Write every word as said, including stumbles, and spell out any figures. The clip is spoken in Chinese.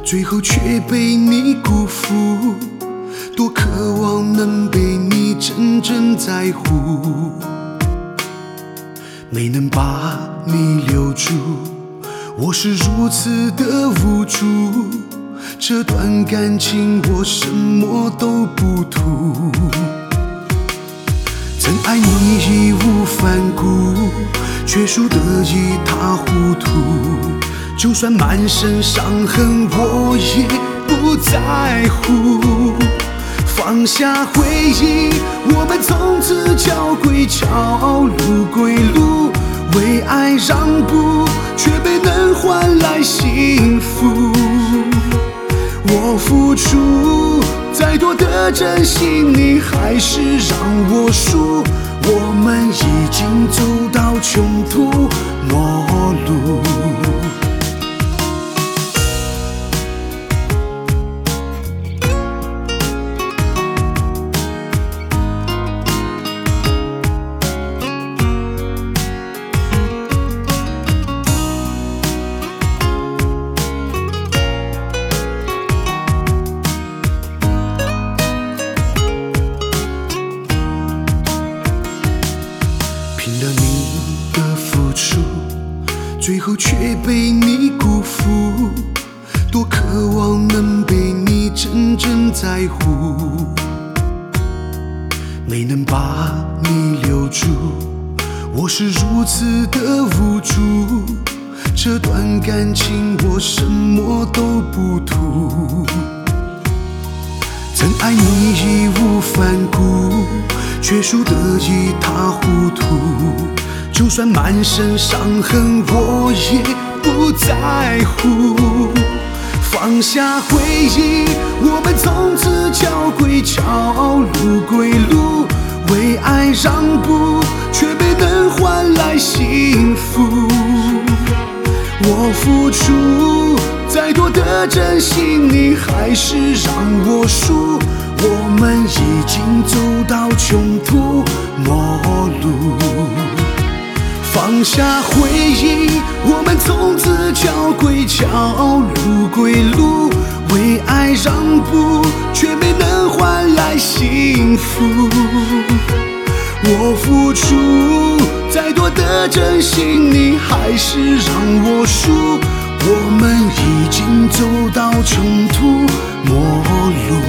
最后却被你辜负。多渴望能被你真正在乎，没能把你留住，我是如此的无助。这段感情我什么都不图，曾爱你义无反顾，却输得一塌糊涂。就算满身伤痕，我也不在乎。放下回忆，我们从此交归桥，路归路，为爱让步，却没能换来幸福。我付出再多的真心，你还是让我输。我们已经走到穷途末路。拼了你的付出，最后却被你辜负。多渴望能被你真正在乎，没能把你留住，我是如此的无助。这段感情我什么都不图，曾爱你义无反顾，却输得一塌糊涂。就算满身伤痕，我也不在乎。放下回忆，我们从此交归桥，路归路，为爱让步，却没能换来幸福。我付出再多的真心，你还是让我输。我们已经走到穷途末路。放下回忆，我们从此交归桥，路归路，为爱让步，却没能换来幸福。我付出再多的真心，你还是让我输。我们已经走到穷途末路。